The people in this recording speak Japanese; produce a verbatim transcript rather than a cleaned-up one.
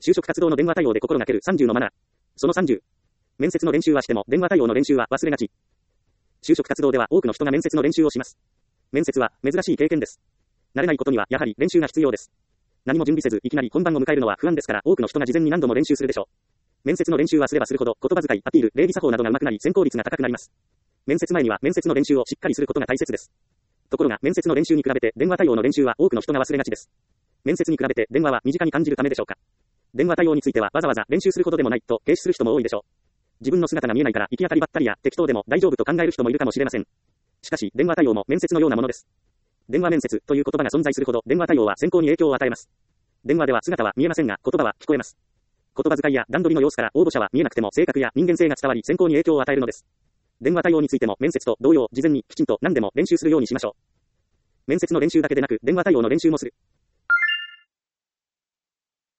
就職活動の電話対応で心がけるさんじゅうのマナー。そのさんじゅう。面接の練習はしても電話対応の練習は忘れがち。就職活動では多くの人が面接の練習をします。面接は珍しい経験です。慣れないことにはやはり練習が必要です。何も準備せずいきなり本番を迎えるのは不安ですから多くの人が事前に何度も練習するでしょう。面接の練習はすればするほど言葉遣い、アピール、礼儀作法などが上手くなり選考率が高くなります。面接前には面接の練習をしっかりすることが大切です。ところが面接の練習に比べて電話対応の練習は多くの人が忘れがちです。面接に比べて電話は身近に感じるためでしょうか。電話対応についてはわざわざ練習するほどでもないと軽視する人も多いでしょう。自分の姿が見えないから行き当たりばったりや適当でも大丈夫と考える人もいるかもしれません。しかし電話対応も面接のようなものです。電話面接という言葉が存在するほど電話対応は選考に影響を与えます。電話では姿は見えませんが言葉は聞こえます。言葉遣いや段取りの様子から応募者は見えなくても性格や人間性が伝わり選考に影響を与えるのです。電話対応についても面接と同様事前にきちんと何でも練習するようにしましょう。面接の練習だけでなく電話対応の練習もする。